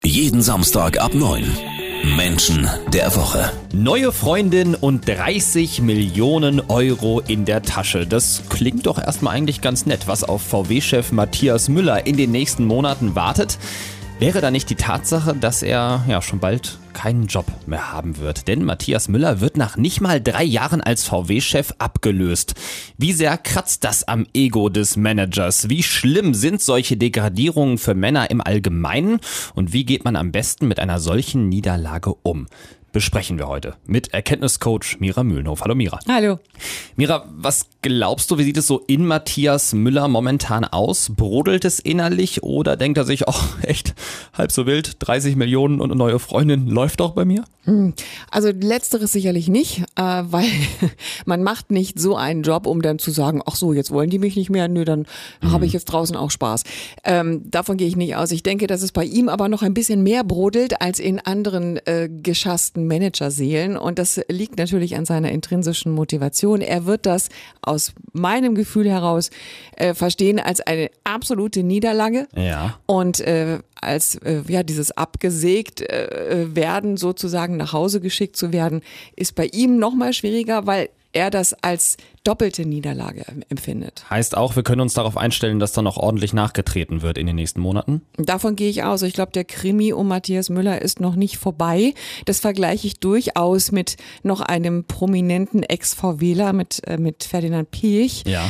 Jeden Samstag ab 9. Menschen der Woche. Neue Freundin und 30 Millionen Euro in der Tasche. Das klingt doch erstmal eigentlich ganz nett, was auf VW-Chef Matthias Müller in den nächsten Monaten wartet. Wäre da nicht die Tatsache, dass er schon bald keinen Job mehr haben wird? Denn Matthias Müller wird nach nicht mal 3 Jahren als VW-Chef abgelöst. Wie sehr kratzt das am Ego des Managers? Wie schlimm sind solche Degradierungen für Männer im Allgemeinen? Und wie geht man am besten mit einer solchen Niederlage um? Besprechen wir heute mit Erkenntniscoach Mira Mühlenhof. Hallo Mira. Hallo. Mira, was glaubst du, wie sieht es so in Matthias Müller momentan aus? Brodelt es innerlich oder denkt er sich, echt, halb so wild, 30 Millionen und eine neue Freundin läuft doch bei mir? Also letzteres sicherlich nicht, weil man macht nicht so einen Job, um dann zu sagen, ach so, jetzt wollen die mich nicht mehr, nö, dann habe ich jetzt draußen auch Spaß. Davon gehe ich nicht aus. Ich denke, dass es bei ihm aber noch ein bisschen mehr brodelt als in anderen geschassten Managerseelen, und das liegt natürlich an seiner intrinsischen Motivation. Er wird das aus meinem Gefühl heraus verstehen als eine absolute Niederlage und als dieses abgesägt werden, sozusagen nach Hause geschickt zu werden, ist bei ihm noch mal schwieriger, weil er das als doppelte Niederlage empfindet. Heißt auch, wir können uns darauf einstellen, dass da noch ordentlich nachgetreten wird in den nächsten Monaten? Davon gehe ich aus. Ich glaube, der Krimi um Matthias Müller ist noch nicht vorbei. Das vergleiche ich durchaus mit noch einem prominenten Ex-VWler, mit Ferdinand Piëch. Ja.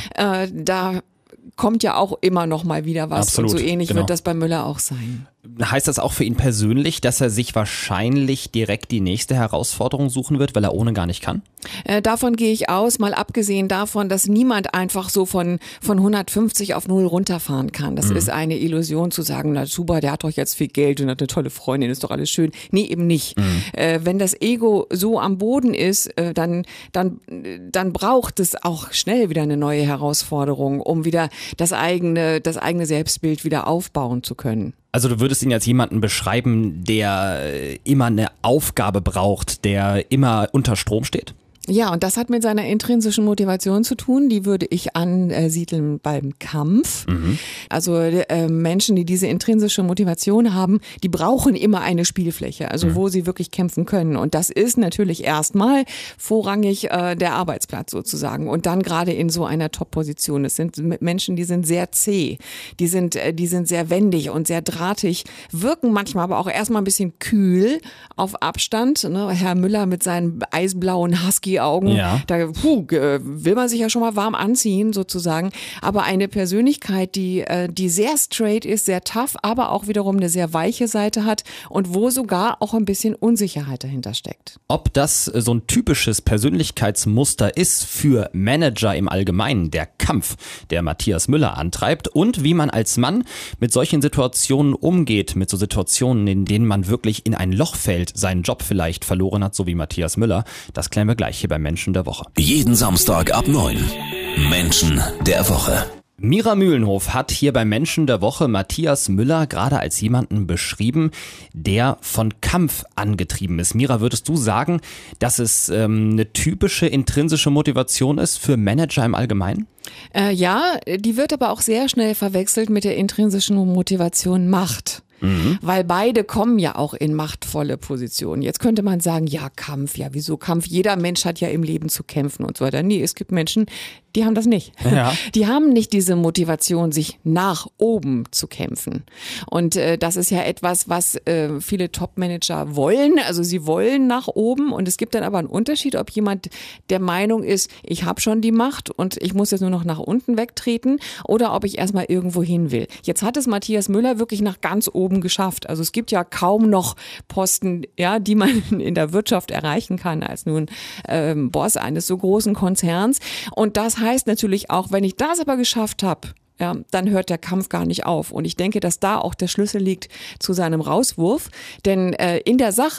Da kommt ja auch immer noch mal wieder was. Absolut, und so ähnlich genau. wird das bei Müller auch sein. Heißt das auch für ihn persönlich, dass er sich wahrscheinlich direkt die nächste Herausforderung suchen wird, weil er ohne gar nicht kann? Davon gehe ich aus, mal abgesehen davon, dass niemand einfach so von 150 auf 0 runterfahren kann. Das ist eine Illusion zu sagen, na super, der hat doch jetzt viel Geld und hat eine tolle Freundin, ist doch alles schön. Nee, eben nicht. Wenn das Ego so am Boden ist, dann braucht es auch schnell wieder eine neue Herausforderung, um wieder das eigene Selbstbild wieder aufbauen zu können. Also du würdest ihn als jemanden beschreiben, der immer eine Aufgabe braucht, der immer unter Strom steht? Ja, und das hat mit seiner intrinsischen Motivation zu tun. Die würde ich ansiedeln beim Kampf. Also Menschen, die diese intrinsische Motivation haben, die brauchen immer eine Spielfläche, also wo sie wirklich kämpfen können. Und das ist natürlich erstmal vorrangig der Arbeitsplatz sozusagen. Und dann gerade in so einer Top-Position. Es sind Menschen, die sind sehr zäh, die sind sehr wendig und sehr drahtig, wirken manchmal aber auch erstmal ein bisschen kühl auf Abstand. Ne? Herr Müller mit seinen eisblauen Husky Augen, da will man sich ja schon mal warm anziehen sozusagen, aber eine Persönlichkeit, die sehr straight ist, sehr tough, aber auch wiederum eine sehr weiche Seite hat und wo sogar auch ein bisschen Unsicherheit dahinter steckt. Ob das so ein typisches Persönlichkeitsmuster ist für Manager im Allgemeinen, der Kampf, der Matthias Müller antreibt, und wie man als Mann mit solchen Situationen umgeht, mit so Situationen, in denen man wirklich in ein Loch fällt, seinen Job vielleicht verloren hat, so wie Matthias Müller, das klären wir gleich hier bei Menschen der Woche. Jeden Samstag ab 9. Menschen der Woche. Mira Mühlenhof hat hier bei Menschen der Woche Matthias Müller gerade als jemanden beschrieben, der von Kampf angetrieben ist. Mira, würdest du sagen, dass es eine typische intrinsische Motivation ist für Manager im Allgemeinen? Ja, die wird aber auch sehr schnell verwechselt mit der intrinsischen Motivation Macht. Weil beide kommen ja auch in machtvolle Positionen. Jetzt könnte man sagen, ja, Kampf, ja, wieso Kampf? Jeder Mensch hat ja im Leben zu kämpfen und so weiter. Nee, es gibt Menschen, die haben das nicht. Ja. Die haben nicht diese Motivation, sich nach oben zu kämpfen. Und das ist ja etwas, was viele Top-Manager wollen. Also sie wollen nach oben, und es gibt dann aber einen Unterschied, ob jemand der Meinung ist, ich habe schon die Macht und ich muss jetzt nur noch nach unten wegtreten, oder ob ich erstmal irgendwo hin will. Jetzt hat es Matthias Müller wirklich nach ganz oben geschafft. Also es gibt ja kaum noch Posten, ja, die man in der Wirtschaft erreichen kann als nun Boss eines so großen Konzerns. Und das heißt natürlich auch, wenn ich das aber geschafft habe, ja, dann hört der Kampf gar nicht auf. Und ich denke, dass da auch der Schlüssel liegt zu seinem Rauswurf. Denn in der Sache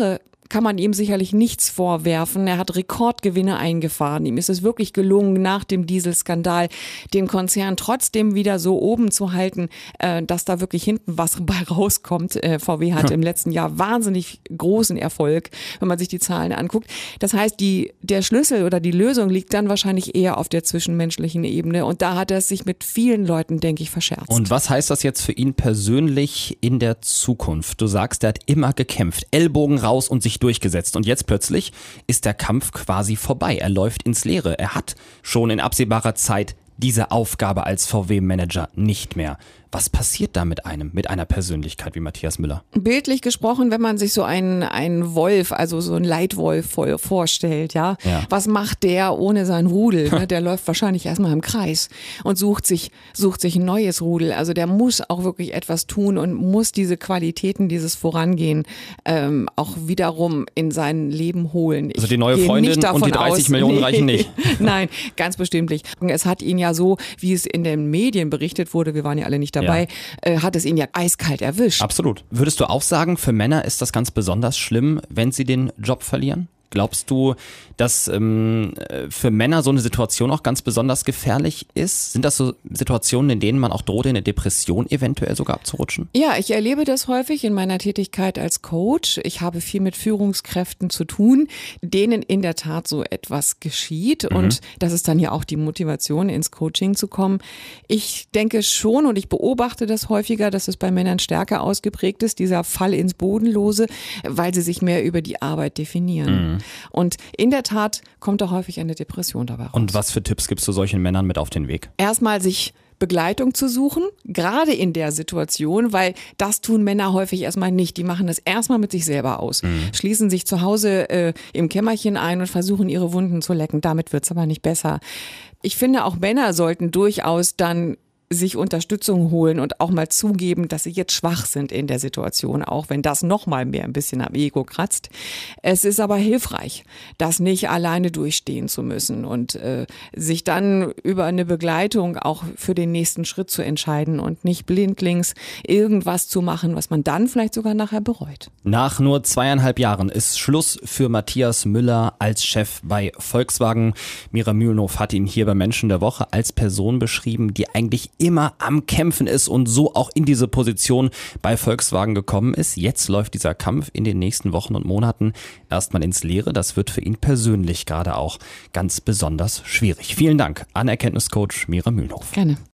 kann man ihm sicherlich nichts vorwerfen. Er hat Rekordgewinne eingefahren. Ihm ist es wirklich gelungen, nach dem Dieselskandal den Konzern trotzdem wieder so oben zu halten, dass da wirklich hinten was bei rauskommt. VW hat im letzten Jahr wahnsinnig großen Erfolg, wenn man sich die Zahlen anguckt. Das heißt, der Schlüssel oder die Lösung liegt dann wahrscheinlich eher auf der zwischenmenschlichen Ebene. Und da hat er sich mit vielen Leuten, denke ich, verscherzt. Und was heißt das jetzt für ihn persönlich in der Zukunft? Du sagst, er hat immer gekämpft, Ellbogen raus und sich durchgesetzt. Und jetzt plötzlich ist der Kampf quasi vorbei. Er läuft ins Leere. Er hat schon in absehbarer Zeit diese Aufgabe als VW-Manager nicht mehr. Was passiert da mit einer Persönlichkeit wie Matthias Müller? Bildlich gesprochen, wenn man sich so einen Wolf, also so einen Leitwolf vorstellt, ja. Was macht der ohne sein Rudel? Ne? Der läuft wahrscheinlich erstmal im Kreis und sucht sich ein neues Rudel. Also der muss auch wirklich etwas tun und muss diese Qualitäten, dieses Vorangehen auch wiederum in sein Leben holen. Also die neue Freundin und die 30 Millionen reichen nicht. Nein, ganz bestimmt nicht. Es hat ihn ja so, wie es in den Medien berichtet wurde, wir waren ja alle nicht dabei, hat es ihn ja eiskalt erwischt. Absolut. Würdest du auch sagen, für Männer ist das ganz besonders schlimm, wenn sie den Job verlieren? Glaubst du, dass für Männer so eine Situation auch ganz besonders gefährlich ist? Sind das so Situationen, in denen man auch droht, in eine Depression eventuell sogar abzurutschen? Ja, ich erlebe das häufig in meiner Tätigkeit als Coach. Ich habe viel mit Führungskräften zu tun, denen in der Tat so etwas geschieht. Und das ist dann ja auch die Motivation, ins Coaching zu kommen. Ich denke schon und ich beobachte das häufiger, dass es bei Männern stärker ausgeprägt ist, dieser Fall ins Bodenlose, weil sie sich mehr über die Arbeit definieren. Und in der Tat kommt da häufig eine Depression dabei raus. Und was für Tipps gibst du solchen Männern mit auf den Weg? Erstmal sich Begleitung zu suchen, gerade in der Situation, weil das tun Männer häufig erstmal nicht. Die machen das erstmal mit sich selber aus, schließen sich zu Hause im Kämmerchen ein und versuchen ihre Wunden zu lecken. Damit wird's aber nicht besser. Ich finde, auch Männer sollten durchaus dann sich Unterstützung holen und auch mal zugeben, dass sie jetzt schwach sind in der Situation, auch wenn das noch mal mehr ein bisschen am Ego kratzt. Es ist aber hilfreich, das nicht alleine durchstehen zu müssen und sich dann über eine Begleitung auch für den nächsten Schritt zu entscheiden und nicht blindlings irgendwas zu machen, was man dann vielleicht sogar nachher bereut. Nach nur 2,5 Jahren ist Schluss für Matthias Müller als Chef bei Volkswagen. Mira Mühlenhof hat ihn hier bei Menschen der Woche als Person beschrieben, die eigentlich immer am Kämpfen ist und so auch in diese Position bei Volkswagen gekommen ist. Jetzt läuft dieser Kampf in den nächsten Wochen und Monaten erstmal ins Leere. Das wird für ihn persönlich gerade auch ganz besonders schwierig. Vielen Dank an Erkenntniscoach Mira Mühlenhof. Gerne.